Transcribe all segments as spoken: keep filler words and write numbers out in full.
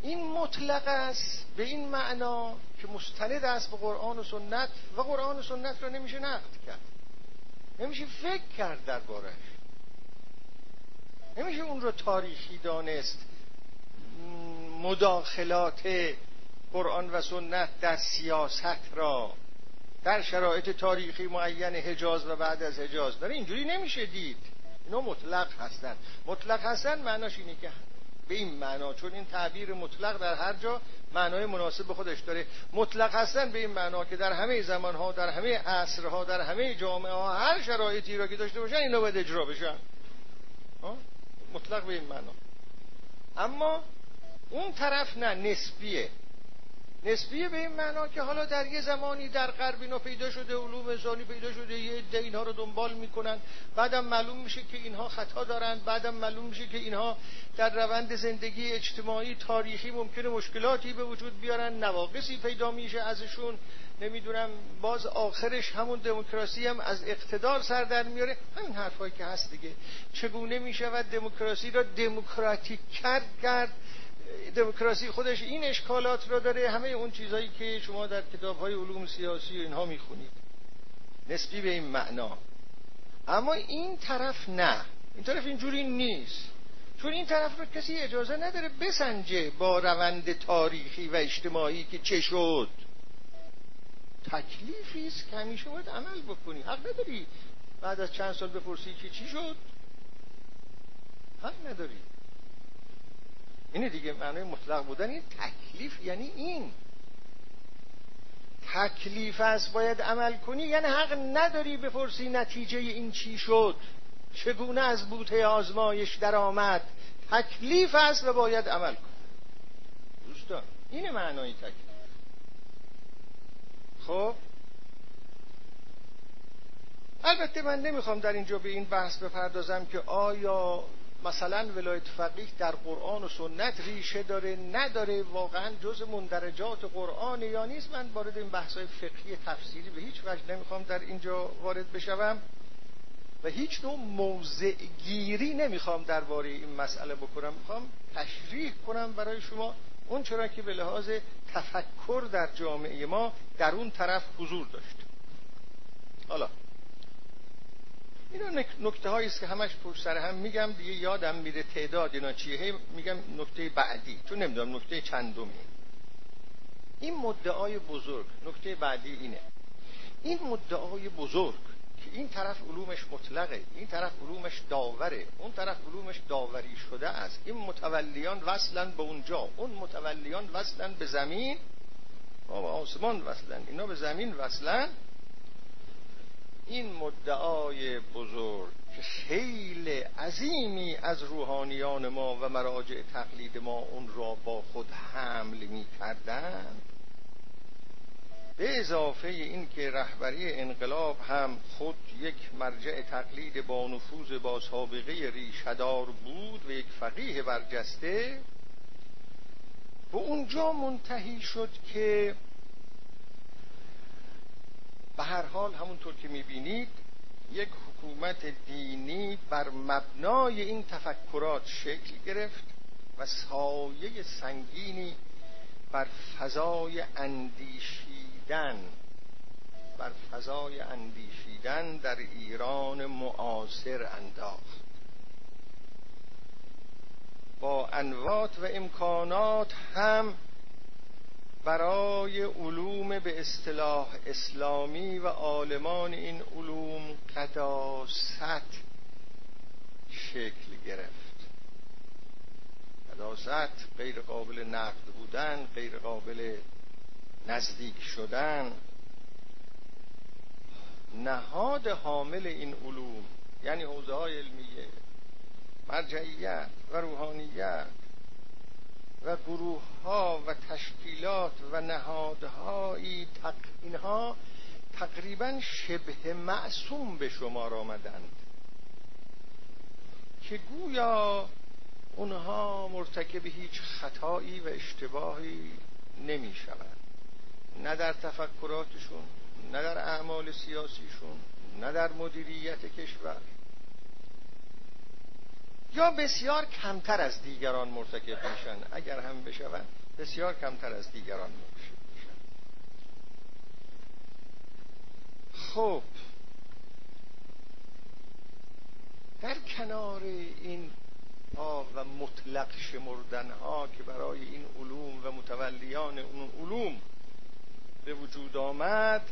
این مطلق است به این معنا که مستند است به قرآن و سنت و قرآن و سنت را نمیشه نقد کرد، نمیشه فکر کرد دربارش، نمیشه اون رو تاریخی دانست. مداخلات قرآن و سنت در سیاست را در شرایط تاریخی معین حجاز و بعد از حجاز داره، اینجوری نمیشه دید. اینا مطلق هستن. مطلق هستن معناش اینه که به این معنا، چون این تعبیر مطلق در هر جا معنای مناسب به خودش داره، مطلق هستن به این معنا که در همه زمانها، در همه عصرها، در همه جامعه ها، هر شرایطی را که داشته باشن اینا باید اجرا بشن. مطلق به این معنا. اما اون طرف نه، نسبیه. نسبیه به این معنا که حالا در یه زمانی در غرب اینا پیدا شده، علوم انسانی پیدا شده، یه عده اینها رو دنبال میکنن، بعدم معلوم میشه که اینها خطا دارن، بعدم معلوم میشه که اینها در روند زندگی اجتماعی تاریخی ممکنه مشکلاتی به وجود بیارن، نواقصی پیدا میشه ازشون، نمیدونم باز آخرش همون دموکراسی هم از اقتدار سر در میاره. همین حرفایی که هست دیگه. چگونه میشود دموکراسی را دموکراتیک کرد کرد دموکراسی خودش این اشکالات را داره، همه اون چیزایی که شما در کتاب‌های علوم سیاسی و اینها میخونید، نسبی به این معنا. اما این طرف نه، این طرف اینجوری نیست، چون این طرف رو کسی اجازه نداره بسنجه با روند تاریخی و اجتماعی که چه شد. تکلیفی است که همیشه باید عمل بکنی. حق نداری بعد از چند سال بپرسی که چی شد، حق نداری. اینه دیگه معنای مطلق بودن. این تکلیف یعنی این تکلیف است، باید عمل کنی، یعنی حق نداری بپرسی نتیجه این چی شد، چگونه از بوته آزمایش در آمد. تکلیف است و باید عمل کن. دوستان اینه معنای تکلیف. خب البته من نمیخوام در اینجا به این بحث بپردازم که آیا مثلا ولایت فقیه در قرآن و سنت ریشه داره نداره، واقعا جز مندرجات قرآن یا نیست. من وارد این بحث‌های فقهی تفسیری به هیچ وجه نمیخوام در اینجا وارد بشوم و هیچ نوع موضع گیری نمیخوام درباره این مسئله بکنم. میخوام تشریح کنم برای شما اون چرا که به لحاظ تفکر در جامعه ما در اون طرف حضور داشت. حالا اینا نکته هایی است که همش پشت سر هم میگم دیگه، یادم میره تعداد اینا چیه، هی میگم نکته بعدی چون نمیدونم نکته چندمی. این مدعای بزرگ، نکته بعدی اینه، این مدعای بزرگ که این طرف علومش مطلقه، این طرف علومش داوره، اون طرف علومش داوری شده است، این متولیان وصلن به اونجا، اون متولیان وصلن به زمین، ما به آسمان وصلن، اینا به زمین وصلن. این مدعای بزرگ که خیلی عظیمی از روحانیان ما و مراجع تقلید ما اون را با خود حمل می کردن، به اضافه این که رهبری انقلاب هم خود یک مرجع تقلید با نفوذ با سابقه ریشه‌دار بود و یک فقیه برجسته، به اونجا منتهی شد که به هر حال همونطور که میبینید یک حکومت دینی بر مبنای این تفکرات شکل گرفت و سایه سنگینی بر فضای اندیشیدن بر فضای اندیشیدن در ایران معاصر انداخت. با انواط و امکانات هم برای علوم به اصطلاح اسلامی و عالمان این علوم قداست شکل گرفت. قداست غیر قابل نقد بودن، غیر قابل نزدیک شدن. نهاد حامل این علوم یعنی حوزه‌های علمیه، مرجعیت و روحانیت و گروه ها و تشکیلات و نهادهایی تق... اینها تقریبا شبه معصوم به شمار آمدند که گویا اونها مرتکب هیچ خطایی و اشتباهی نمی شوند، نه در تفکراتشون، نه در اعمال سیاسیشون، نه در مدیریت کشور. یا بسیار کمتر از دیگران مرتکب میشن، اگر هم بشوند بسیار کمتر از دیگران میشن. خب در کنار این ها و مطلق شمردن ها که برای این علوم و متولیان اون علوم به وجود آمد،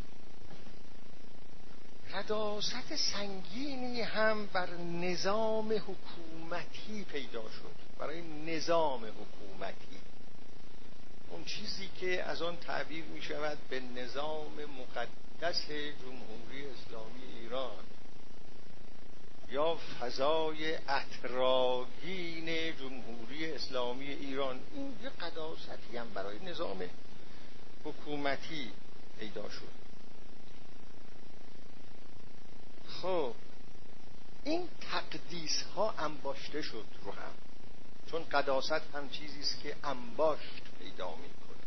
قداست سنگینی هم بر نظام حکومتی پیدا شد، برای نظام حکومتی، اون چیزی که از آن تعبیر می شود به نظام مقدس جمهوری اسلامی ایران یا فضای اطراگین جمهوری اسلامی ایران. این یه قداستی هم برای نظام حکومتی پیدا شد. خب این تقدیس ها انباشته شد رو هم، چون قداست هم چیزی است که انباشت پیدا میکنه.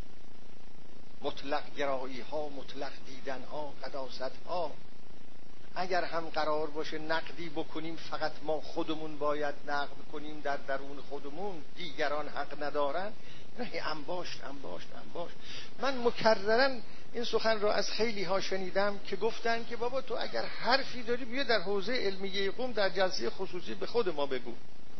مطلق گرایی ها، مطلق دیدن ها، قداست ها، اگر هم قرار باشه نقدی بکنیم فقط ما خودمون باید نقد کنیم در درون خودمون، دیگران حق ندارن، نه، انباشت انباشت انباشت. من مکررن این سخن را از خیلی ها شنیدم که گفتن که بابا تو اگر حرفی داری بیا در حوزه علمیه قم در جلسه خصوصی به خود ما بگو،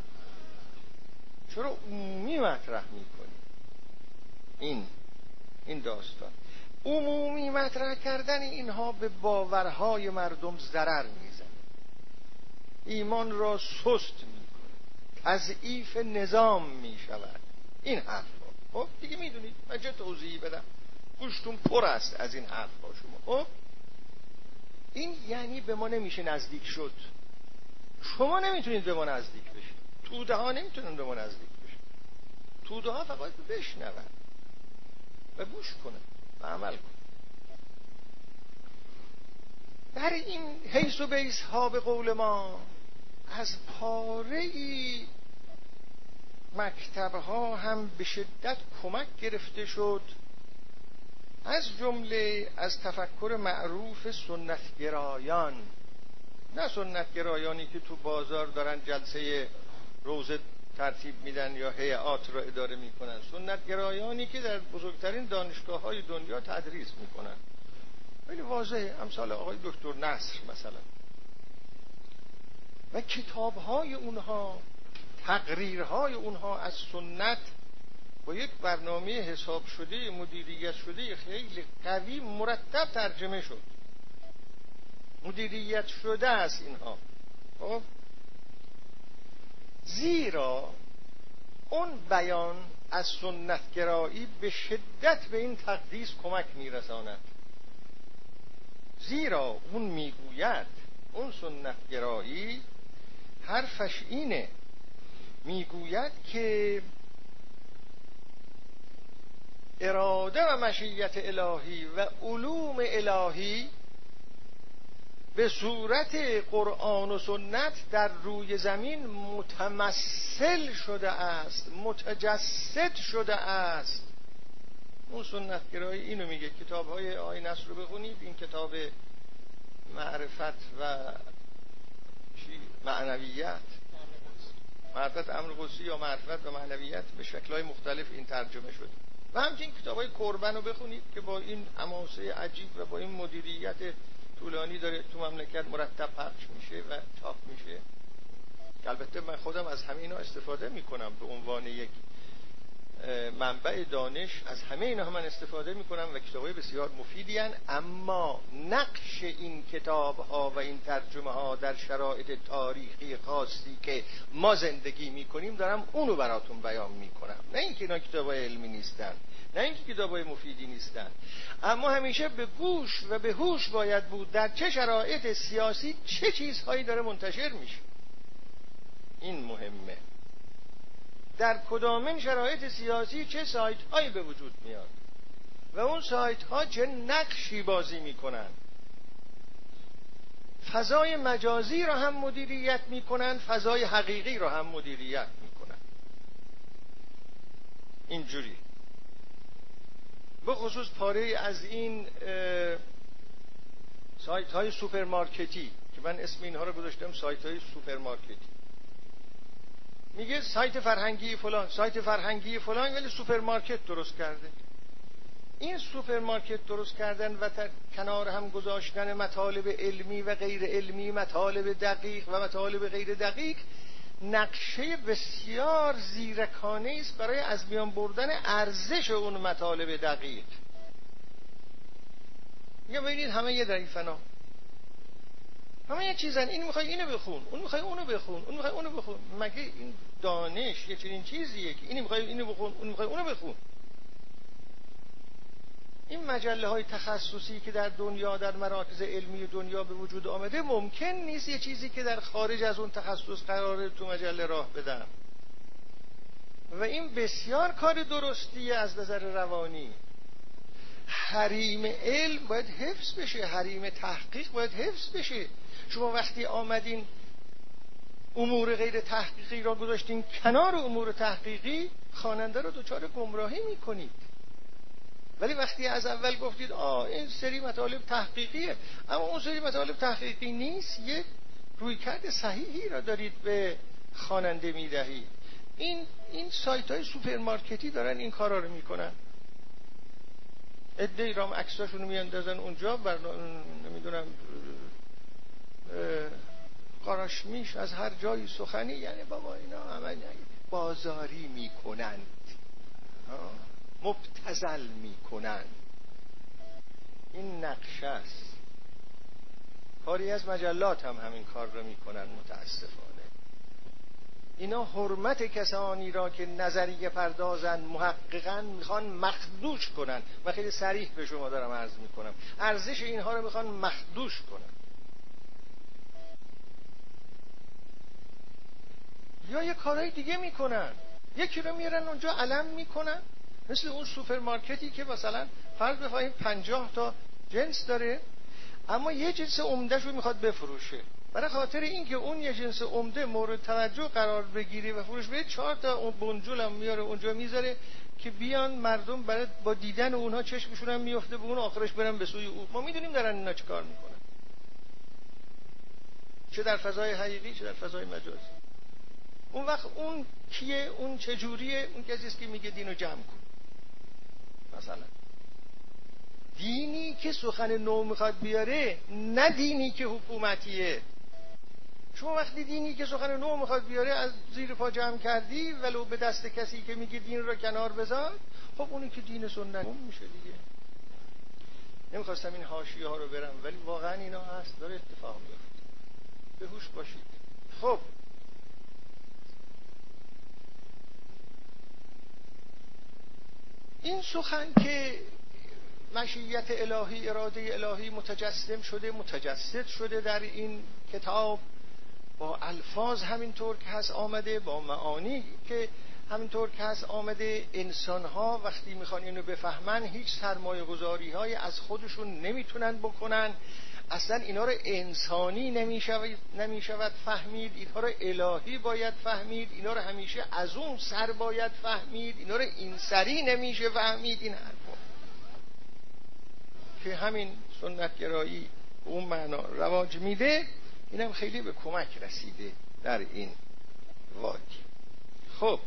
چرا عمومی مطرح میکنی؟ این این داستان عمومی مطرح کردن اینها به باورهای مردم ضرر میزنه، ایمان را سست میکنه، تضعیف نظام میشود. این حرفا خب دیگه میدونید، من چه توضیحی بدم؟ گوشتون پر است از این حرفا شما. خب این یعنی به ما نمیشه نزدیک شد. شما نمیتونید به ما نزدیک بشید، توده ها نمیتونن به ما نزدیک بشید. توده ها فقط بشنون و گوش کنن و عمل کنن. در این حیث و بیس ها به قول ما از پاره‌ای مکتب ها هم به شدت کمک گرفته شد، از جمله از تفکر معروف سنتگرایان، نه سنتگرایانی که تو بازار دارن جلسه روزه ترتیب میدن یا هیئات را اداره میکنن، سنتگرایانی که در بزرگترین دانشگاه های دنیا تدریس میکنن، خیلی واضحه، امثال آقای دکتر نصر مثلا، و کتاب های اونها، تقریرهای اونها از سنت با یک برنامه حساب شده، مدیریت شده خیلی قوی مرتب ترجمه شد، مدیریت شده است اینها. خب زیرا اون بیان از سنتگرایی به شدت به این تقدیس کمک میرساند، زیرا اون میگوید، اون سنتگرایی حرفش اینه، میگوید که اراده و مشیت الهی و علوم الهی به صورت قرآن و سنت در روی زمین متمثل شده است، متجسد شده است. اون سنتگرایی اینو میگه. کتاب های آقای نصر رو بخونید، این کتاب معرفت و چی؟ معنویت، معرفت امر قدسی یا معرفت و معنویت، به شکل‌های مختلف این ترجمه شده. و همچنین کتاب‌های کربن رو بخونید که با این حماسه عجیب و با این مدیریت طولانی داره تو مملکت مرتب پخش میشه و چاپ میشه. البته من خودم از همه اینا استفاده میکنم به عنوان یک منبع دانش، از همه اینا من استفاده میکنم و کتاب‌های بسیار مفیدی هستند، اما نقش این کتاب‌ها و این ترجمه ها در شرایط تاریخی خاصی که ما زندگی میکنیم دارم اونو براتون بیان میکنم، نه اینکه اینا کتاب‌های علمی نیستن، نه اینکه کتاب‌های مفیدی نیستن، اما همیشه به گوش و به هوش باید بود در چه شرایط سیاسی چه چیزهایی داره منتشر میشه. این مهمه، در کدامین شرایط سیاسی چه سایت هایی به وجود میاد و اون سایت ها چه نقشی بازی میکنن. فضای مجازی را هم مدیریت میکنن، فضای حقیقی را هم مدیریت میکنن. اینجوری به خصوص پاره از این سایت های سوپرمارکتی که من اسم اینها رو گذاشتم سایت های سوپرمارکتی، میگه سایت فرهنگی فلان، سایت فرهنگی فلان، ولی سوپرمارکت درست کرده. این سوپرمارکت درست کردن و کنار هم گذاشتن مطالب علمی و غیر علمی، مطالب دقیق و مطالب غیر دقیق، نقشه بسیار زیرکانه است برای از میان بردن ارزش اون مطالب دقیق. میگم ببینید همه یه ضعیفنا، همه یه چیزن، این میخوای اینو بخون، اون میخوای اونو بخون، اون میخوای اونو بخون. مگه این دانش یه چنین چیزیه که اینی میخوای اینو بخون، اون میخوای اونو بخون؟ این مجله های تخصصی که در دنیا، در مراکز علمی دنیا به وجود آمده، ممکن نیست یه چیزی که در خارج از اون تخصص قراره تو مجله راه بدن. و این بسیار کار درستیه از نظر روانی. حریم علم باید حفظ بشه، حریم تحقیق باید حفظ بشه. شما وقتی آمدین امور غیر تحقیقی را گذاشتین کنار امور تحقیقی، خواننده رو دچار گمراهی میکنید. ولی وقتی از اول گفتید آه این سری مطالب تحقیقیه، اما اون سری مطالب تحقیقی نیست، یک رویکرد صحیحی را دارید به خواننده میدهید. این این سایت های سوپرمارکتی دارن این کارا رو میکنن. عده‌ای رام عکساشون رو میاندازن اونجا، بر نمیدونم قاراشمیش از هر جایی سخنی، یعنی بابا اینا همه بازاری میکنند، مبتذل میکنند. این نقشه است. کاری از مجلات هم همین کار رو میکنن متاسفانه. اینا حرمت کسانی را که نظریه پردازن، محققن، میخوان مخدوش کنن. من خیلی صریح به شما دارم عرض میکنم، ارزش اینها رو میخوان مخدوش کنن. یا یه کارهای دیگه میکنن، یکی رو میارن اونجا علم میکنن، مثل اون سوپرمارکتی که مثلا فرض بفرمایید پنجاه تا جنس داره، اما یه جنس عمده‌ش رو میخواد بفروشه. برای خاطر اینکه اون یه جنس عمده مورد توجه قرار بگیره و فروش بده، چهار تا اون بنجل هم میاره اونجا میذاره که بیان مردم برای با دیدن اونها چشمشون هم میفته به اون، آخرش برن به سوی اون. ما میدونیم دارن اینا چه کار میکنن، چه در فضای حقیقی چه در فضای مجازی. اون وقت اون کیه؟ اون چجوریه؟ اون کسی است که میگه دینو جمع کن. مثلا دینی که سخن نو میخواد بیاره، نه دینی که حکومتیه. شما وقتی دینی که سخن نو میخواد بیاره از زیر پا جمع کردی، ولو به دست کسی که میگه دین رو کنار بذار، خب اونی که دین سنت میشه دیگه. نمیخواستم این حاشیه ها رو برم، ولی واقعا اینا هست، داره اتفاق میفته. به هوش باشید. خب این سخن که مشیت الهی، اراده الهی متجسم شده، متجسد شده در این کتاب، با الفاظ همینطور که هست آمده، با معانی که همینطور که هست آمده. انسان‌ها وقتی میخوان اینو بفهمن، هیچ سرمایه گذاری های از خودشون نمیتونن بکنن. اصلا اینا رو انسانی نمیشود نمیشود فهمید، اینا رو الهی باید فهمید، اینا رو همیشه از اون سر باید فهمید، اینا رو این سری نمیشه فهمید. این حرفا که همین سنتگرایی اون معنا رواج میده، اینم خیلی به کمک رسیده در این وادی. خب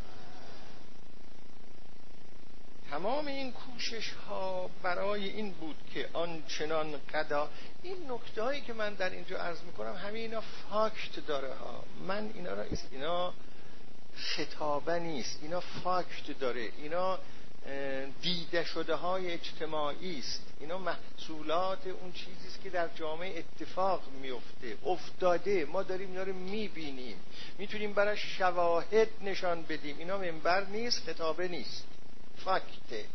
تمام این کوشش ها برای این بود که آنچنان قدا، این نکته هایی که من در اینجا عرض میکنم همه اینا فاکت داره ها. من اینا را اینا خطابه نیست، اینا فاکت داره، اینا دیده شده های اجتماعی است، اینا محصولات اون چیزی است که در جامعه اتفاق میفته، افتاده، ما داریم اینا رو میبینیم، میتونیم برای شواهد نشان بدیم. اینا منبر نیست، خطابه نیست، فاکته،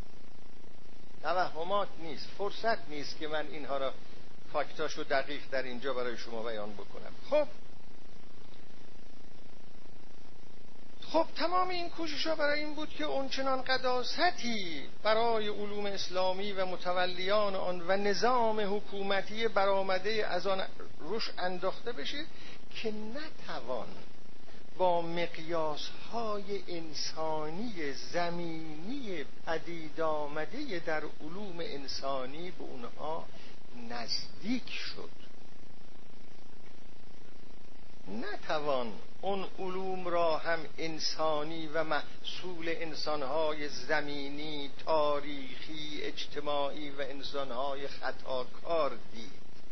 توهمات نیست، فرصت نیست که من اینها را فاکتاشو دقیق در اینجا برای شما بیان بکنم. خب خب تمام این کوشش ها برای این بود که اونچنان قداستی برای علوم اسلامی و متولیان آن و نظام حکومتی برآمده از آن روش انداخته بشه که نتوان با مقیاس های انسانی زمینی پدید آمده در علوم انسانی به اونها نزدیک شد. نتوان اون علوم را هم انسانی و محصول انسانهای زمینی، تاریخی، اجتماعی و انسانهای خطاکار دید.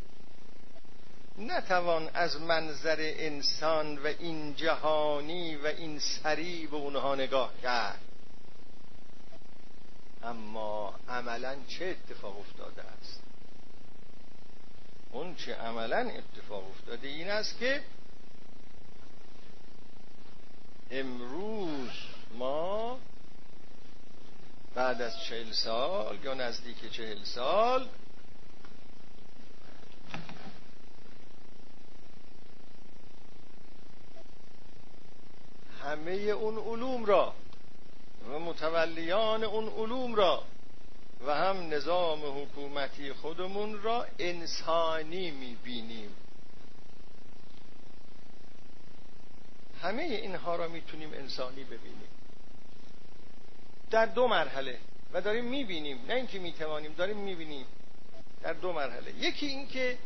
نتوان از منظر انسان و این جهانی و این سری به اونها نگاه کرد. اما عملاً چه اتفاق افتاده است؟ اون چه عملاً اتفاق افتاده این است که امروز ما بعد از چهل سال یا نزدیک چهل سال همه اون علوم را و متولیان اون علوم را و هم نظام حکومتی خودمون را انسانی میبینیم. همه اینها را میتونیم انسانی ببینیم در دو مرحله و داریم میبینیم، نه اینکه میتوانیم، داریم میبینیم در دو مرحله. یکی این که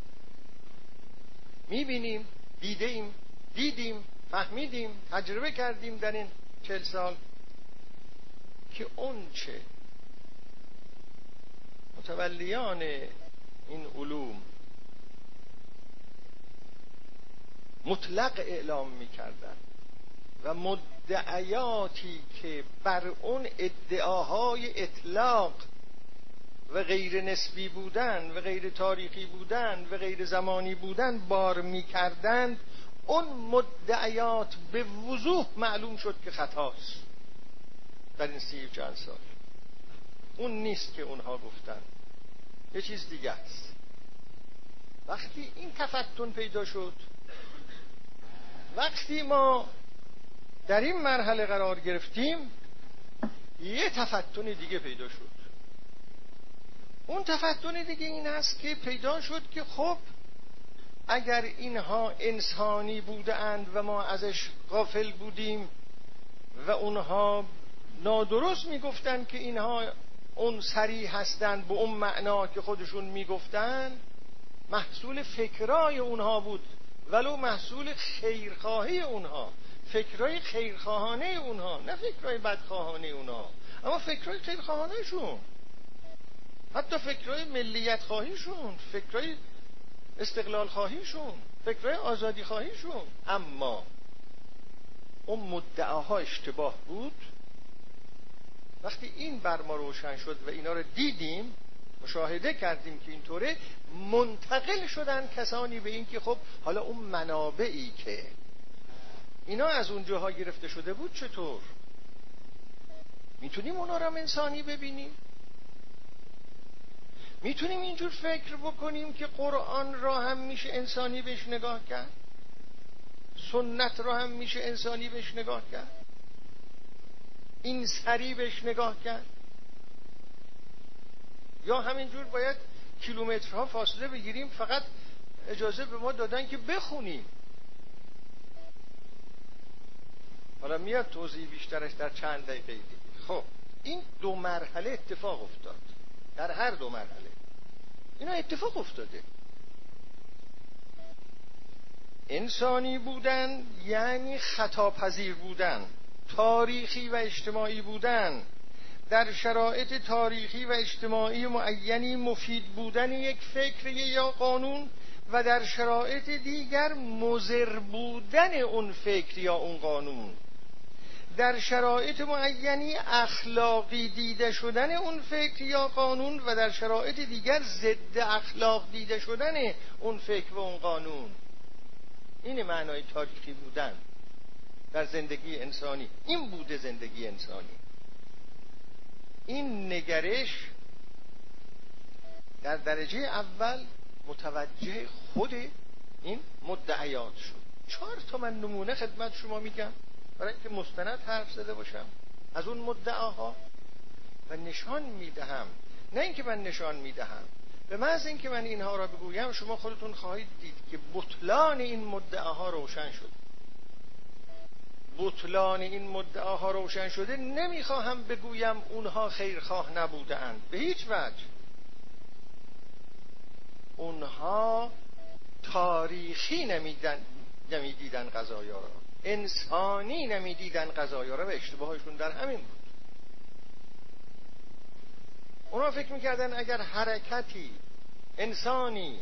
میبینیم، دیدیم، دیدیم، فهمیدیم، تجربه کردیم در این چهل سال که اون چه متولیان این علوم مطلق اعلام می‌کردن و مدعیاتی که بر اون ادعاهای اطلاق و غیر نسبی بودن و غیر تاریخی بودن و غیر زمانی بودن بار می‌کردند، اون مدعیات به وضوح معلوم شد که خطاست. در این سی چند سال اون نیست که اونها گفتن، یه چیز دیگه است. وقتی این تفتن پیدا شد، وقتی ما در این مرحله قرار گرفتیم، یه تفتن دیگه پیدا شد. اون تفتن دیگه این است که پیدا شد که خب اگر اینها انسانی بودند و ما ازش غافل بودیم و اونها نادرست میگفتند که اینها اون سری هستند به اون معنا که خودشون میگفتند، محصول فکرای اونها بود، ولو محصول خیرخواهی اونها، فکرای خیرخواهانه اونها، نه فکرای بدخواهانه اونها، اما فکرای خیرخواهانه شون، حتی فکرای ملیت خواهیشون، فکرای استقلال خواهیشون، فکرای آزادی خواهیشون. اما اون مدعاها اشتباه بود. وقتی این بر ما روشن شد و اینا رو دیدیم، مشاهده کردیم که اینطوره، منتقل شدن کسانی به این که خب حالا اون منابعی که اینا از اون جاها گرفته شده بود چطور میتونیم اونا رو انسانی ببینیم؟ میتونیم اینجور فکر بکنیم که قرآن را هم میشه انسانی بهش نگاه کرد، سنت را هم میشه انسانی بهش نگاه کرد، این سری بهش نگاه کرد، یا همینجور باید کیلومترها فاصله بگیریم فقط اجازه به ما دادن که بخونیم؟ حالا میاد توضیح بیشترش در چند دقیقه دیگه. خب این دو مرحله اتفاق افتاد، در هر دو مرحله اینا اتفاق افتاده. انسانی بودن یعنی خطاپذیر بودن، تاریخی و اجتماعی بودن، در شرایط تاریخی و اجتماعی معینی مفید بودن یک فکر یا قانون و در شرایط دیگر مضر بودن اون فکر یا اون قانون، در شرایط معینی اخلاقی دیده شدن اون فکر یا قانون و در شرایط دیگر ضد اخلاق دیده شدن اون فکر و اون قانون. این معنای تاریخی بودن در زندگی انسانی. این بوده زندگی انسانی. این نگرش در درجه اول متوجه خود این مدعیات شد. چهار تا من نمونه خدمت شما میگم برای اینکه مستند حرف زده باشم از اون مدعاها و نشان میدهم. نه اینکه من نشان میدهم، به محض اینکه من اینها را بگویم شما خودتون خواهید دید که بطلان این مدعاها روشن شد. بطلان این مدعاها روشن شده. نمیخواهم بگویم اونها خیرخواه نبودند، به هیچ وجه. اونها تاریخی نمیدن نمیدیدن قضایا را، انسانی نمیدیدن قضایا را و اشتباهشون در همین بود. اونا فکر میکردن اگر حرکتی، انسانی،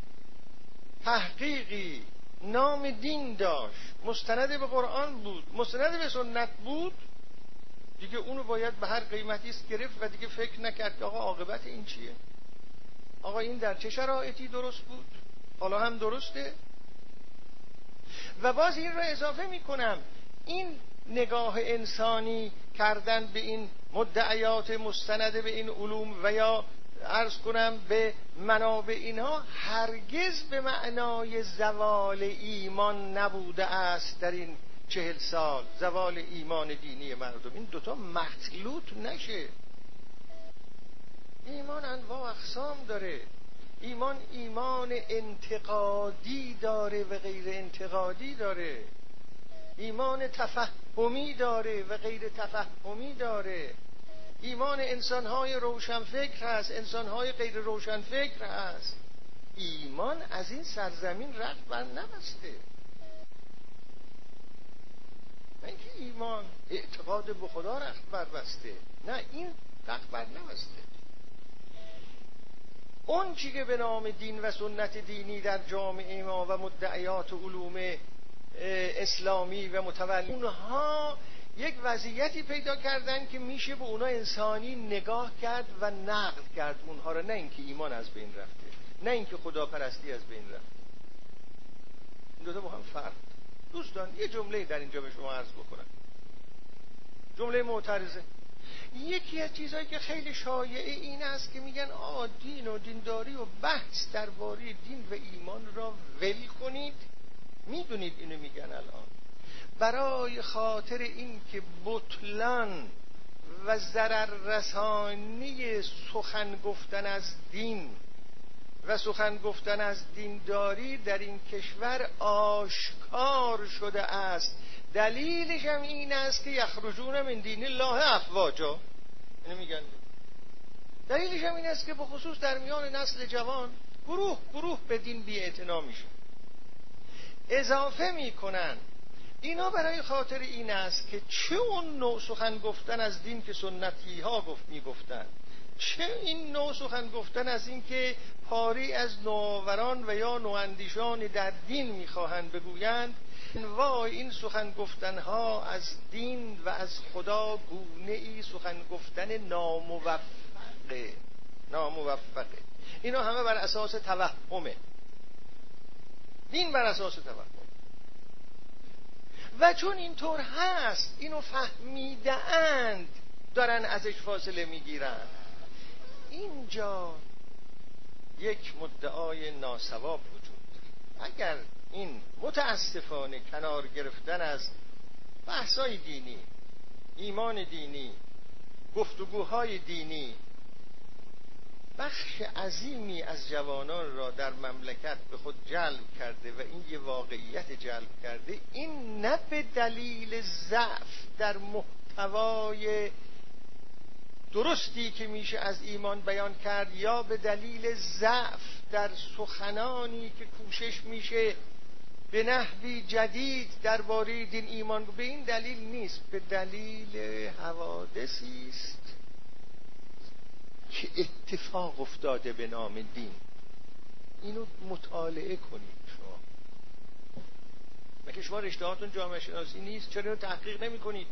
تحقیقی نام دین داشت، مستند به قرآن بود، مستند به سنت بود، دیگه اونو باید به هر قیمتی است گرفت و دیگه فکر نکرد که آقا عاقبت این چیه، آقا این در چه شرایطی درست بود، حالا هم درسته. و باز این را اضافه میکنم، این نگاه انسانی کردن به این مدعیات مستند به این علوم و یا عرض کنم به منابع اینها هرگز به معنای زوال ایمان نبوده است. در این چهل سال زوال ایمان دینی مردم، این دوتا مخلوط نشه. ایمان انواع اقسام داره، ایمان ایمان انتقادی داره و غیر انتقادی داره، ایمان تفهمی داره و غیر تفهمی داره، ایمان انسانهای روشنفکر هست، انسانهای غیر روشنفکر هست. ایمان از این سرزمین رخت بر نبسته. نه اینکه ایمان اعتقاد به خدا رخت بر بسته، نه، این رخت بر نبسته. اون چی که به نام دین و سنت دینی در جامعه ما و مدعیات علوم اسلامی و متولی، اونها یک وضعیتی پیدا کردن که میشه به اونها انسانی نگاه کرد و نقد کرد اونها را، نه اینکه ایمان از بین رفته، نه اینکه خداپرستی از بین رفته. این دو تا با هم فرق. دوستان یه جمله در اینجا به شما عرض بکنم، جمله معترضه. یکی از چیزهایی که خیلی شایعه این است که میگن آ دین و دینداری و بحث درباره دین و ایمان را ول کنید. میدونید اینو میگن الان برای خاطر این که بطلان و ضرر رسانی سخن گفتن از دین و سخن گفتن از دینداری در این کشور آشکار شده است. دلیلش هم این است که یخرجون من دین الله افواجا، اینو میگن. دلیلش هم این است که به خصوص در میان نسل جوان گروه گروه به دین بی‌اعتنا میشه. اضافه میکنن اینا برای خاطر این است که چه اون نوع سخن گفتن از دین که سنتی ها گفت میگفتن، چه این نوع سخن گفتن از این که پاری از نوآوران و یا نواندیشان در دین میخواهند بگویند، انواع این سخن گفتن ها از دین و از خدا گونه ای سخن گفتن ناموفقه ناموفقه اینا همه بر اساس توهمه. دین بر اساس توهم. و چون اینطور هست، اینو فهمیده‌اند، دارن ازش فاصله میگیرن. اینجا یک مدعای ناسواب وجود داره. اگر این متاسفانه کنار گرفتن از بحثای دینی، ایمان دینی، گفتگوهای دینی بخش عظیمی از جوانان را در مملکت به خود جلب کرده و این یه واقعیت جلب کرده، این نه به دلیل ضعف در محتوای درستی که میشه از ایمان بیان کرد یا به دلیل ضعف در سخنانی که کوشش میشه به نحوی جدید درباره دین ایمان، به این دلیل نیست، به دلیل حوادثی است که اتفاق افتاده به نام دین. اینو مطالعه کنید شما. مگه شما رشتهاتون جامعه شناسی نیست؟ چرا اینو تحقیق نمی کنید؟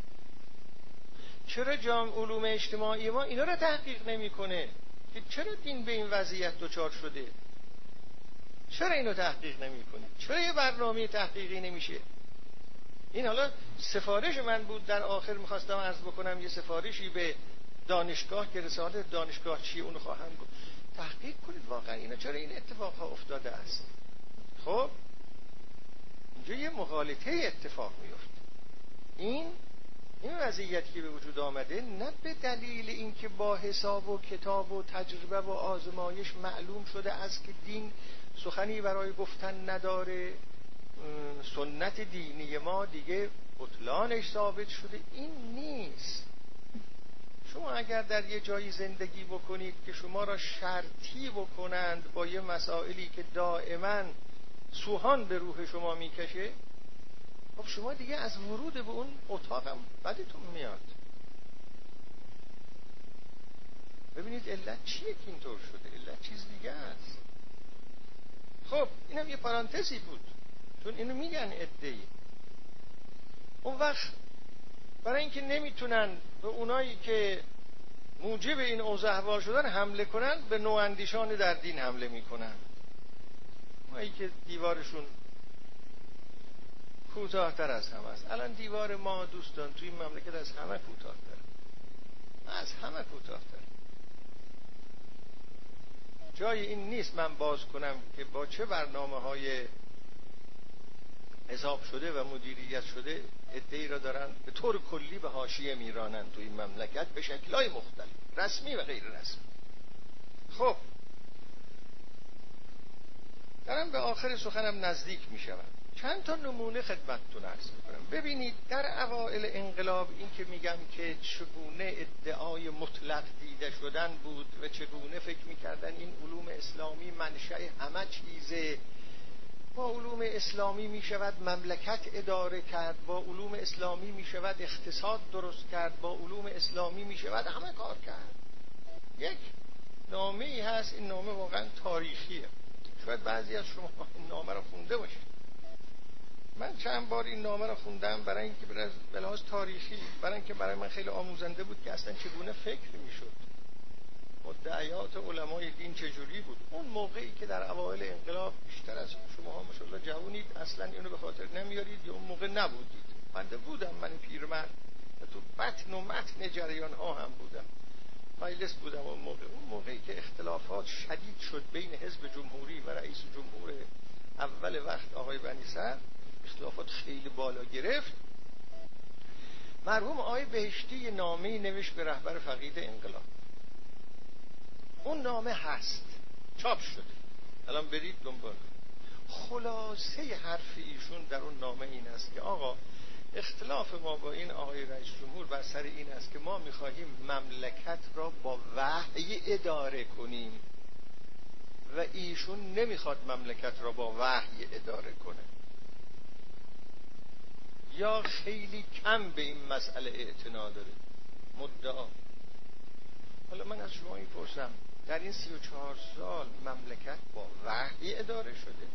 چرا جامعه علوم اجتماعی ما اینا رو تحقیق نمی کنه که چرا دین به این وضعیت دچار شده؟ چرا اینو تحقیق نمی کنید؟ چرا یه برنامه تحقیقی نمیشه؟ این حالا سفارش من بود، در آخر میخواستم عرض بکنم یه سفارشی به دانشگاه که رساله دانشگاه چیه اونو خواهم گفت. تحقیق کنید واقعا اینا چرا این اتفاق ها افتاده است. خب اینجا یه مغالطه اتفاق میفته. این این وضعیتی که به وجود آمده نه به دلیل اینکه با حساب و کتاب و تجربه و آزمایش معلوم شده است که دین سخنی برای گفتن نداره، سنت دینی ما دیگه بطلانش ثابت شده، این نیست. شما اگر در یه جایی زندگی بکنید که شما را شرطی بکنند با یه مسائلی که دائما سوهان به روح شما میکشه، خب شما دیگه از ورود به اون اتاق هم بدتون میاد. ببینید علت چیه که اینطور شده؟ علت چیز دیگه است. خب اینم یه پرانتزی بود، چون اینو میگن عده‌ای. اون وقت برای اینکه نمیتونن به اونایی که موجب این اوضاع احوال شدن حمله کنن، به نواندیشان در دین حمله میکنن. اونایی که دیوارشون کوتاه‌تر از همه است. الان دیوار ما دوستان توی این مملکت از همه کوتاه‌تر، از همه کوتاه‌تر. جای این نیست من باز کنم که با چه برنامه‌های حساب شده و مدیریت شده عده‌ای را دارن به طور کلی به حاشیه میرانن توی این مملکت به شکل‌های مختلف، رسمی و غیر رسمی. خب دارم به آخر سخنم نزدیک میشم. چند تا نمونه خدمتتون عرض میکنم. ببینید در اوائل انقلاب این که میگم که چگونه ادعای مطلق دیده شدن بود و چگونه فکر میکردن این علوم اسلامی منشأ همه چیزه، با علوم اسلامی میشود مملکت اداره کرد، با علوم اسلامی میشود اقتصاد درست کرد، با علوم اسلامی میشود همه کار کرد. یک نامه ای هست، این نامه واقعا تاریخیه، شاید بعضی از شما این نامه رو خونده باشید. من چند بار این نامه رو خوندم برای اینکه به لحاظ تاریخی، برای اینکه برای من خیلی آموزنده بود که اصلا چگونه فکر میشد، مدعیات علمای دین چجوری بود. اون موقعی که در اوایل انقلاب بیشتر از شما ها ماشاءالله جوونید، اصلا اینو به خاطر نمیارید یا اون موقع نبودید. بنده بودم، من پیرمرد تو بطن و متن جریان ها هم بودم، مجلس بودم اون موقع. اون موقعی که اختلافات شدید شد بین حزب جمهوری و رئیس جمهور اول وقت آقای بنی صدر، اختلافات خیلی بالا گرفت. مرحوم آقای بهشتی نامه‌ای نوشت به رهبر فقید انقلاب. اون نامه هست، چاپ شده، الان برید دنبال. خلاصه حرف ایشون در اون نامه این است که آقا اختلاف ما با این آقای رئیس جمهور بر سر این است که ما میخواهیم مملکت را با وحی اداره کنیم و ایشون نمیخواد مملکت را با وحی اداره کنه، یا خیلی کم به این مسئله اعتنا داره. مدعا. حالا من از شما میپرسم در این سی و چهار سال مملکت با وحی اداره شده؟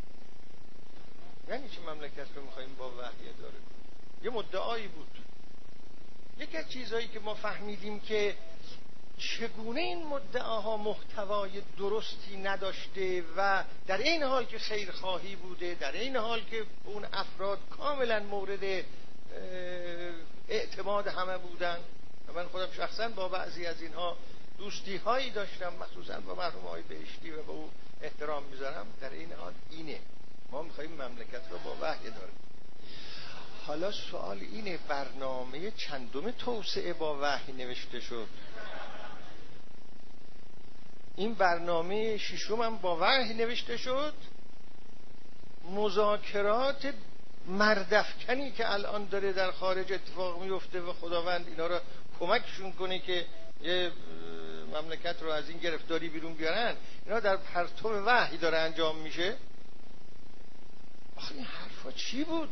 یعنی چه مملکت رو میخواییم با وحی اداره کنیم؟ یه مدعایی بود. یکی از چیزهایی که ما فهمیدیم که چگونه این مدعاها محتوای درستی نداشته و در این حال که خیرخواهی بوده، در این حال که اون افراد کاملا مورد اعتماد همه بودن. من خودم شخصا با بعضی از اینها دوستی هایی داشتم، مخصوصا با مرحوم آقای بهشتی و به او احترام میذارم. در این حال اینه ما میخواییم مملکت رو با وحی داریم. حالا سوال اینه برنامه چندم توسعه با وحی نوشته شد؟ این برنامه ششم هم با وحی نوشته شد؟ مذاکرات مردافکنی که الان داره در خارج اتفاق میفته و خداوند اینا رو کمکشون کنه که یه مملکت رو از این گرفتاری بیرون بیارن، اینا در پرتو وحی داره انجام میشه؟ آخه این حرفا چی بود؟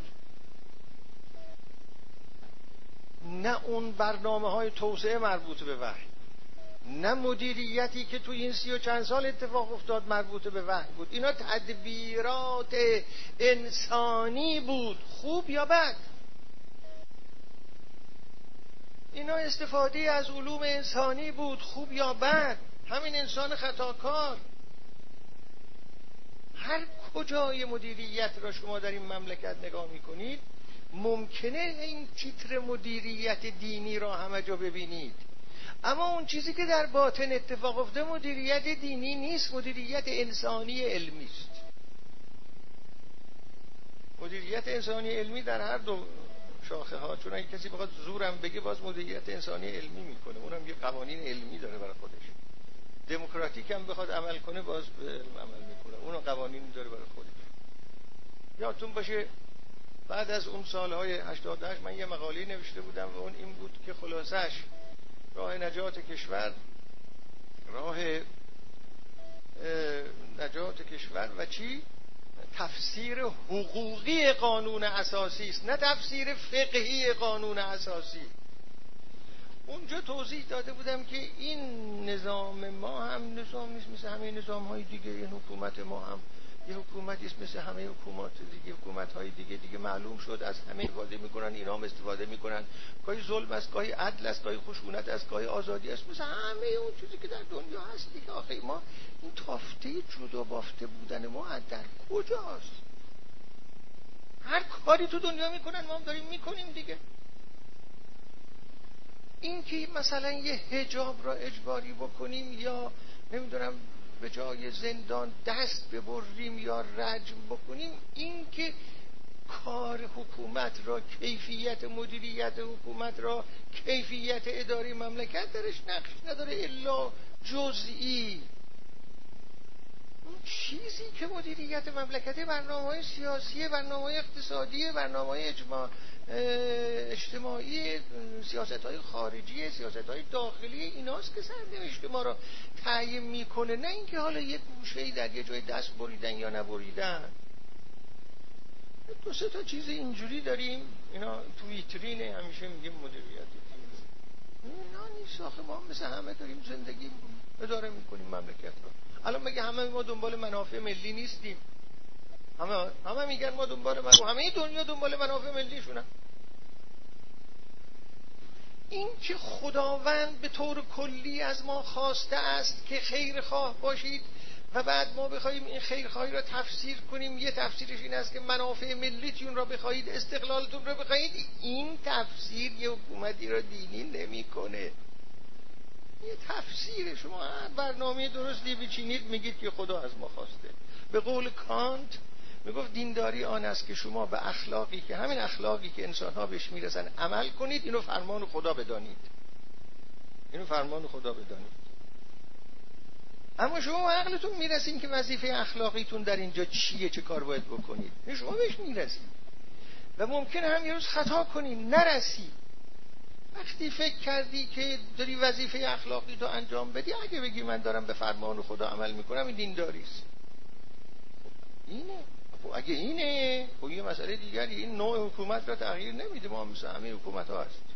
نه اون برنامه های توسعه مربوط به وحی، نه مدیریتی که توی این سی و چند سال اتفاق افتاد مربوط به وحی بود. اینا تدبیرات انسانی بود، خوب یا بد. اینا استفاده از علوم انسانی بود، خوب یا بد. همین انسان خطاکار. هر کجای مدیریت را شما در این مملکت نگاه میکنید ممکنه این تیتر مدیریت دینی را همه جا ببینید، اما اون چیزی که در باطن اتفاق افتاده مدیریت دینی نیست، مدیریت انسانی علمی است. مدیریت انسانی علمی در هر دو شاخه ها، چون اگه کسی بخواد زورم بگه باز مدیریت انسانی علمی میکنه، اونم یه قوانین علمی داره برای خودش. دموکراتیک هم بخواد عمل کنه باز به علم عمل میکنه، اونم قوانینی داره برای خودش. یادتون باشه بعد از اون سالهای هشتاد و هشت من یه مقاله نوشته بودم و اون این بود که خلاصش راه نجات کشور، راه نجات کشور و چی؟ تفسیر حقوقی قانون اساسی است، نه تفسیر فقهی قانون اساسی. اونجا توضیح داده بودم که این نظام ما هم نظام نیست مثل همه نظام های دیگه. این حکومت ما هم یه حکومتی است مثل همه حکومات دیگه. حکومت های دیگه دیگه معلوم شد از همه استفاده میکنن، اینا هم استفاده میکنن. گاهی ظلم است، گاهی عدل است، گاهی خشونت است، گاهی آزادی است، مثل همه اون چیزی که در دنیا هست دیگه. آخه ما این تافته جدا بافته بودن ما در کجاست؟ هر کاری تو دنیا میکنن ما هم داریم میکنیم دیگه. این که مثلا یه حجاب را اجباری بکنیم یا نمیدونم به جای زندان دست ببریم یا رجم بکنیم، این که کار حکومت را، کیفیت مدیریت حکومت را، کیفیت اداره مملکت درش نقش نداره الا جزئی. اون چیزی که مدیریت مملکت، برنامه‌های سیاسی، برنامه‌های اقتصادی، برنامه‌های اجتماع اجتماعی، سیاست‌های خارجی، سیاست‌های داخلی، ایناست که سرنوشت ما را تعیین میکنه، نه اینکه حالا یک گوشه‌ای در یه جای دست بریدن یا نبریدن. دو سه تا چیز اینجوری داریم، اینا تو ویترینه، همیشه میگیم مدیریت اینا نیست. آخه ما مثل همه داریم زندگی اداره میکنیم مملکت رو. الان مگه همه ما دنبال منافع ملی نیستیم؟ همه همه میگن ما دنبال منافع، همه دنیا دنبال منافع ملیشونن. این که خداوند به طور کلی از ما خواسته است که خیرخواه باشید و بعد ما بخوایم این خیرخواهی را تفسیر کنیم، یه تفسیرش این است که منافع ملیتون را بخواهید، استقلالتون را بخواهید، این تفسیر یه حکومتی را دینی نمی‌کنه. یه تفسیر، شما هر برنامه درستی بچینید میگید که خدا از ما خواسته. به قول کانت میگفت دینداری آن است که شما به اخلاقی که همین اخلاقی که انسان‌ها بهش میرسن عمل کنید، اینو فرمان خدا بدانید. اینو فرمان خدا بدانید. اما شما عقلتون میرسین که وظیفه اخلاقیتون در اینجا چیه، چه کار باید بکنید، شما بهش میرسید و ممکنه هم یه روز خطا کنی، نرسی. وقتی فکر کردی که داری وظیفه اخلاقی تو انجام بدی، اگه بگی من دارم به فرمان خدا عمل میکنم، این دینداریست. اینه. خب اگه اینه، خب یه مسئله دیگری، این نوع حکومت را تغییر نمیده، ما مثل همه حکومت ها هست.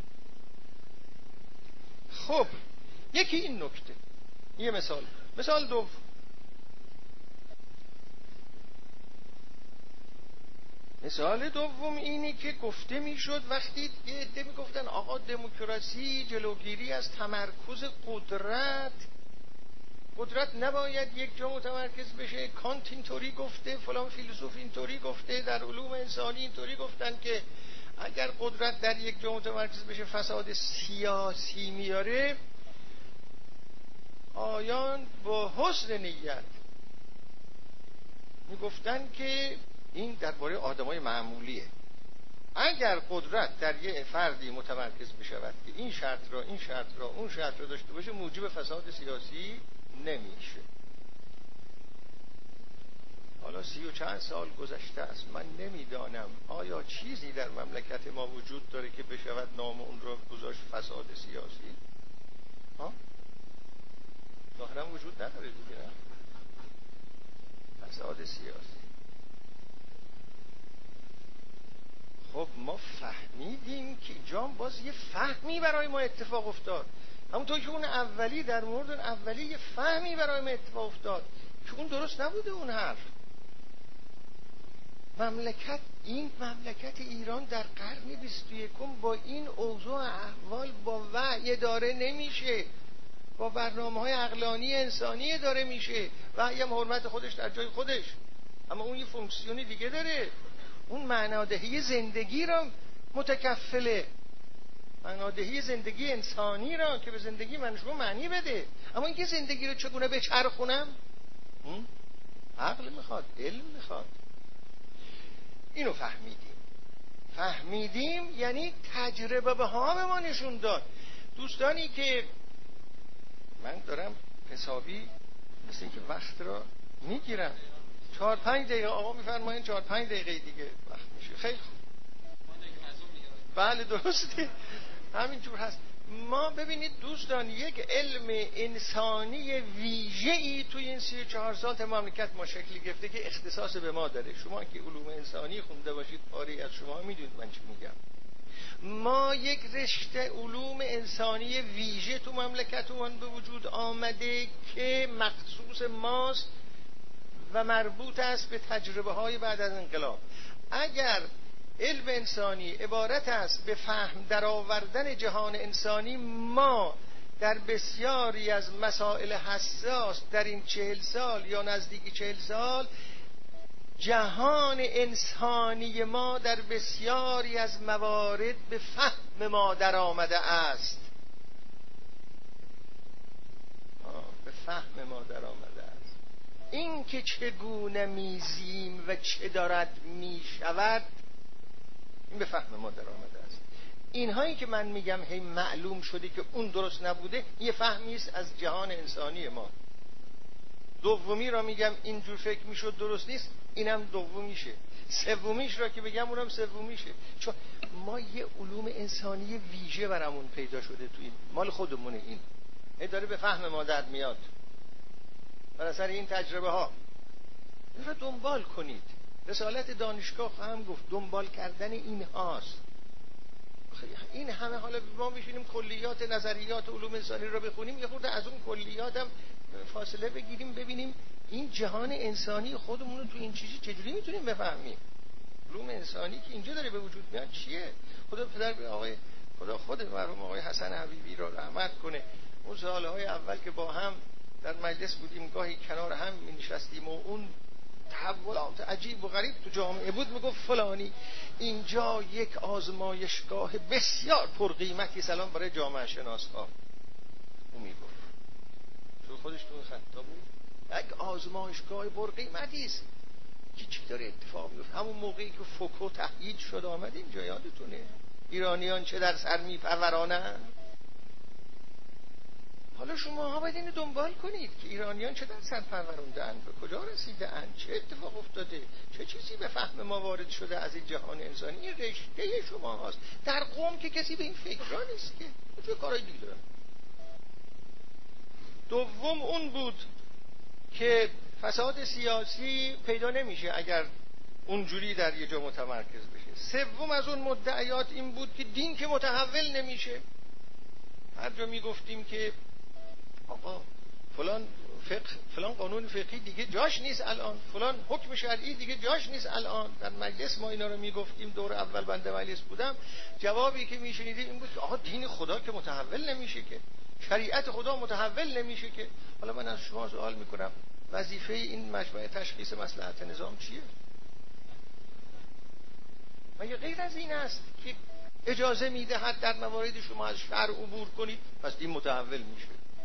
خب یکی این نکته. یه مثال مثال دوم، مثال دوم اینی که گفته میشد وقتی یه عده میگفتن آقا دموکراسی جلوگیری از تمرکز قدرت، قدرت نباید یک جا متمرکز بشه. کانت اینطوری گفته، فلان فیلسوف اینطوری گفته، در علوم انسانی اینطوری گفتن که اگر قدرت در یک جا متمرکز بشه فساد سیاسی میاره. آیان با حسن نیت میگفتن که این درباره آدمای معمولیه. اگر قدرت در یه فردی متمرکز بشود که این شرط را این شرط را اون شرط را داشته باشه، موجب فساد سیاسی نمیشه. حالا سی و چند سال گذشته است، من نمیدانم آیا چیزی در مملکت ما وجود داره که بشود نام اون را گذاشت فساد سیاسی؟ ها؟ ظاهرا وجود نداره دیگه. فساد سیاسی. خب ما فهمیدیم که جام باز یه فهمی برای ما اتفاق افتاد، همونطور که اون اولی در مورد اون اولی یه فهمی برای ما اتفاق افتاد که اون درست نبوده. اون حرف مملکت، این مملکت ایران در قرن بیست و یکم با این اوضاع احوال با وحی اداره نمیشه، با برنامه های عقلانی انسانی اداره میشه. وحی هم حرمت خودش در جای خودش، اما اون یه فونکسیونی دیگه داره. اون معنادهی زندگی را متکفله، معنادهی زندگی انسانی را که به زندگی من شما معنی بده. اما اینکه زندگی رو چگونه بچرخونم، عقل میخواد، علم میخواد. اینو فهمیدیم. فهمیدیم یعنی تجربه ها به ما نشون داد. دوستانی که من دارم حسابی مثل که وقت را میگیرم، چهار پنج دقیقه آقا میفرمایین، چهار پنج دقیقه دیگه وقت میشه. خیلی خوب. بله درسته، همینجور هست. ما ببینید دوستان یک علم انسانی ویژه‌ای توی این سی و چهار سال تا مملکت ما شکل گرفته که اختصاص به ما داره. شما که علوم انسانی خونده باشید پاره از شما میدونید من چی میگم. ما یک رشته علوم انسانی ویژه تو مملکتمون به وجود آمده که مخصوص ماست و مربوط است به تجربه های بعد از انقلاب. اگر علم انسانی عبارت است به فهم در آوردن جهان انسانی، ما در بسیاری از مسائل حساس در این چهل سال یا نزدیک چهل سال جهان انسانی ما در بسیاری از موارد به فهم ما در آمده است. به فهم ما در آمده است. این که چگونه میزیم و چه دارد میشود این به فهم ما در آمده است. اینهایی که من میگم هی معلوم شده که اون درست نبوده، یه فهمی است از جهان انسانی ما. دومی را میگم اینجور فکر میشد درست نیست، اینم دومیشه. سومیش را که بگم اونم سومیشه. چون ما یه علوم انسانی ویژه برامون پیدا شده تو این، مال خودمونه. این این داره به فهم ما در میاد بر اثر این تجربه ها. این را دنبال کنید. رسالت دانشگاه خواهم گفت دنبال کردن این هاست. این همه حالا ما میشینیم کلیات نظریات علوم انسانی را بخونیم، یه خورده از اون کلیات هم فاصله بگیریم، ببینیم این جهان انسانی خودمون رو تو این چیزی چجوری میتونیم بفهمیم. علوم انسانی که اینجا داره به وجود میاد چیه؟ خدا پدر آقای خدا خود مرحوم آقای حسن حبیبی را رحمت کنه، اون سالهای اول که با هم در مجلس بودیم گاهی کنار هم می نشستیم و اون تحولات عجیب و غریب تو جامعه بود، میگفت فلانی اینجا یک آزمایشگاه بسیار پرقیمتی سلام برای جامعه شناس‌ها. اون میگفت تو خودش تو خطا بود یک آزمایشگاه پرقیمتی است که چی داره اتفاق میفته. همون موقعی که فوکو تهیید شد آمد اینجا، یادتونه ایرانیان چه در سر میپرورانند. حالا شما ها باید اینو دنبال کنید که ایرانیان چه در سر پروروندن، به کجا رسیدن، چه اتفاق افتاده، چه چیزی به فهم ما وارد شده از این جهان انسانی. این رشته شما هاست. در قوم که کسی به این فکر را نیست که چه کارایی دیگه دارن. دوم اون بود که فساد سیاسی پیدا نمیشه اگر اونجوری در یه جا متمرکز بشه. سوم از اون مدعیات این بود که دین که متحول نمیشه. هر جا میگفتیم که آقا فلان فقه، فلان قانون فقهی دیگه جاش نیست الان، فلان حکم شرعی دیگه جاش نیست الان. در مجلس ما اینا رو میگفتیم، دور اول بنده مجلس بودم، جوابی که میشنیدیم این بود که آقا دین خدا که متحول نمیشه که، شریعت خدا متحول نمیشه که. حالا من از شما سوال میکنم وظیفه این مجمع تشخیص مصلحت نظام چیه؟ مگه غیر از این است که اجازه میدهد در موارد شما از شرع عبور کنید پس دین متحول میشه؟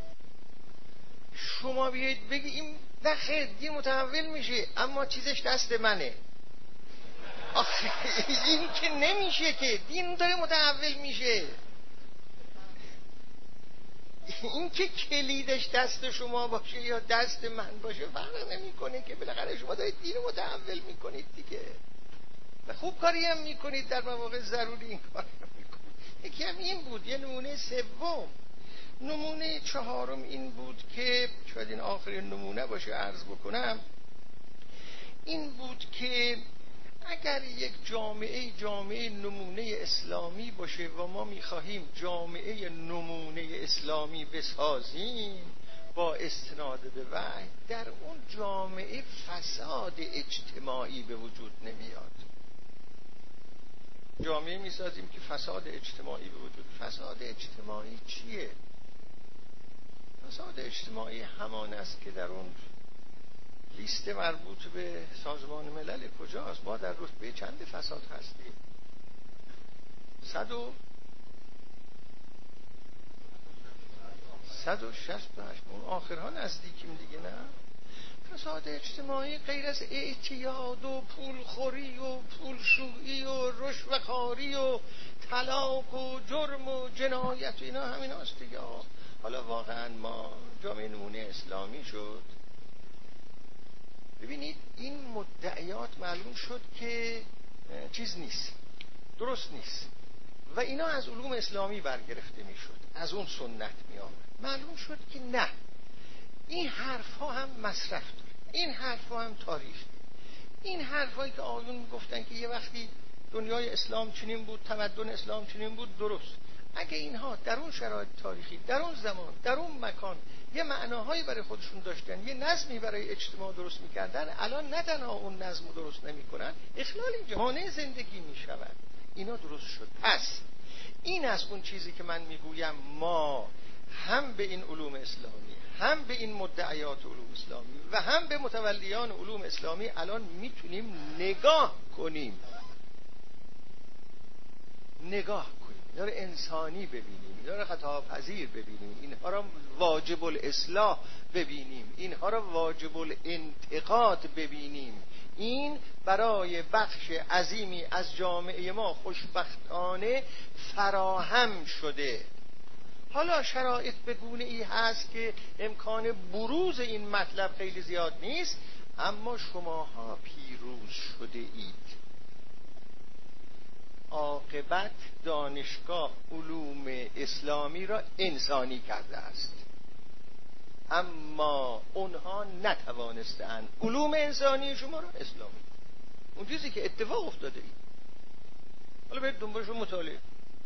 شما بیایید بگی این نه خیر دین متحول میشه اما چیزش دست منه. آخه این که نمیشه که دین داره متحول میشه. این که کلیدش دست شما باشه یا دست من باشه فرق نمیکنه که بالاخره شما دارید دین متحول میکنید دیگه. و خوب کاری هم میکنید در مواقع ضروری این کار هم میکنید. یکی هم این بود. یه نمونه سوم. نمونه چهارم این بود که شاید این آخرین نمونه باشه عرض بکنم، این بود که اگر یک جامعه جامعه نمونه اسلامی باشه و ما میخواهیم جامعه نمونه اسلامی بسازیم با استناد به وحی، در اون جامعه فساد اجتماعی به وجود نمیاد. جامعه میسازیم که فساد اجتماعی به وجود. فساد اجتماعی چیه؟ فساد اجتماعی همان است که در اون لیست مربوط به سازمان ملل کجاست؟ ما در رتبه چند فساد هستیم؟ صد و صد و شصت و هشت. اون آخرها نزدیکیم دیگه. نه فساد اجتماعی غیر از اعتیاد و پولخوری و پولشویی و رشوه‌خواری و طلاق و جرم و جنایت و اینا همین هست دیگه. حالا واقعا ما جامعه نمونه اسلامی شد. ببینید این مدعیات معلوم شد که چیز نیست، درست نیست و اینا از علوم اسلامی برگرفته میشد، از اون سنت می آمد. معلوم شد که نه، این حرف ها هم مصرف داره، این حرف ها هم تاریخ داره. این حرف هایی که آقایون میگفتن که یه وقتی دنیای اسلام چنین بود، تمدن اسلام چنین بود، درست. اگه اینها در اون شرایط تاریخی، در اون زمان، در اون مکان یه معناهایی برای خودشون داشتن، یه نظمی برای اجتماع درست میکردن، الان نه تنها اون نظم رو درست نمیکنن، اخلال این جهان زندگی میشود. اینا درست شد. پس این از اون چیزی که من میگویم، ما هم به این علوم اسلامی، هم به این مدعیات علوم اسلامی و هم به متولیان علوم اسلامی الان میتونیم نگاه کنیم، نگاه کنیم، اینا رو انسانی ببینیم، اینا رو خطاپذیر ببینیم، اینها رو واجب الاصلاح ببینیم، اینها رو واجب الانتقاد ببینیم. این برای بخش عظیمی از جامعه ما خوشبختانه فراهم شده. حالا شرایط به گونه ای هست که امکان بروز این مطلب خیلی زیاد نیست، اما شماها پیروز شده اید. عاقبت دانشگاه علوم اسلامی را انسانی کرده است، اما اونها نتوانستند علوم انسانی شما را اسلامی، اون چیزی که اتفاق افتاده اید. حالا برید دنبالش رو مطالعه.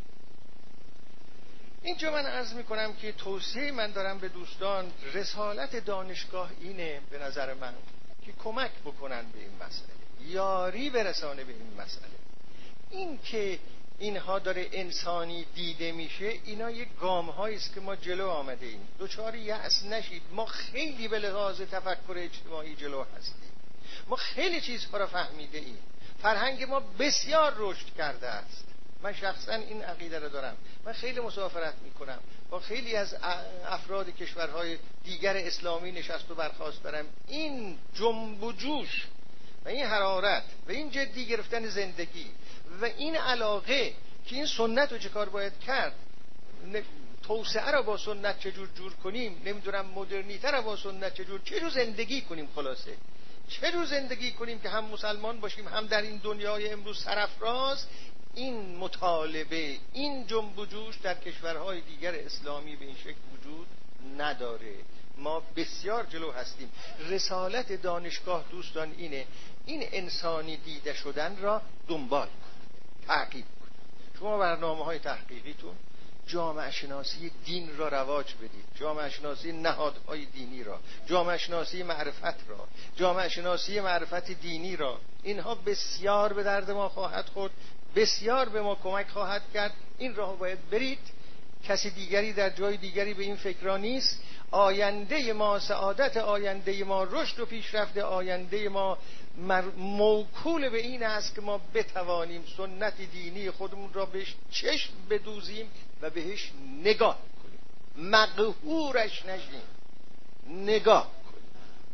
اینجا من عرض میکنم که توصیه من دارم به دوستان، رسالت دانشگاه اینه به نظر من که کمک بکنن به این مسئله، یاری برسانه به این مسئله. این که اینها داره انسانی دیده میشه، اینا یک گام هایی است که ما جلو آمده ایم. دوچار یأس نشید، ما خیلی به لحاظ تفکر اجتماعی جلو هستیم، ما خیلی چیزها را فهمیده ایم، فرهنگ ما بسیار رشد کرده است. من شخصا این عقیده را دارم. من خیلی مسافرت میکنم، با خیلی از افراد کشورهای دیگر اسلامی نشست و برخاست دارم. این جنب و جوش و این حرارت و این جدی گرفتن زندگی و این علاقه که این سنت رو چه کار باید کرد، توسعه را با سنت چجور جور کنیم، نمیدونم مدرنیته را با سنت چجور چجور زندگی کنیم، خلاصه چجور زندگی کنیم که هم مسلمان باشیم هم در این دنیای امروز سرافراز. این مطالبه، این جنب و جوش در کشورهای دیگر اسلامی به این شکل وجود نداره. ما بسیار جلو هستیم. رسالت دانشگاه دوستان اینه، این انسانی دیده شدن را دنبال کنید، تعقیب کنید. شما برنامه های تحقیقیتون جامعه شناسی دین را رواج بدید، جامعه شناسی نهادهای دینی را، جامعه شناسی معرفت را، جامعه شناسی معرفت دینی را. اینها بسیار به درد ما خواهد خورد، بسیار به ما کمک خواهد کرد. این راه باید برید، کسی دیگری در جای دیگری به این فکرها نیست. آینده ما، سعادت آینده ما، رشد و پیشرفت آینده ما موکول به این است که ما بتوانیم سنت دینی خودمون را بهش چشم بدوزیم و بهش نگاه کنیم، مقهورش نشیم، نگاه کنیم،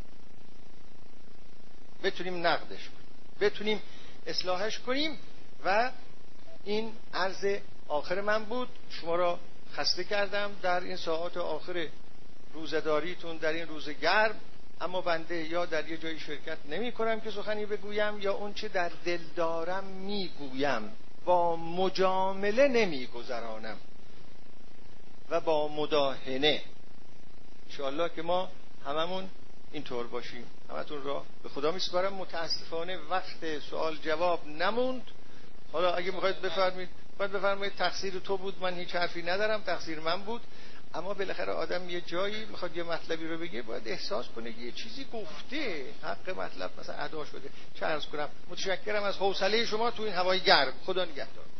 بتونیم نقدش کنیم، بتونیم اصلاحش کنیم. و این عرض آخر من بود. شما را خسته کردم در این ساعات آخر روزداریتون در این روز گرم، اما بنده یا در یه جایی شرکت نمی کنم که سخنی بگویم، یا اون چه در دل دارم میگویم، با مجامله نمی گذرانم و با مداهنه. انشاءالله که ما هممون اینطور باشیم. همتون را به خدا میسپارم. متاسفانه وقت سوال جواب نموند. حالا اگه میخواید بفرمایید، باید بفرمایید تقصیر تو بود، من هیچ حرفی ندارم، تقصیر من بود. اما بالاخره آدم یه جایی میخواد یه مطلبی رو بگه، باید احساس کنه که یه چیزی گفته، حق مطلب مثلا ادا شده. چه عرض کنم، متشکرم از حوصله شما تو این هوای گرم. خدا نگهدار.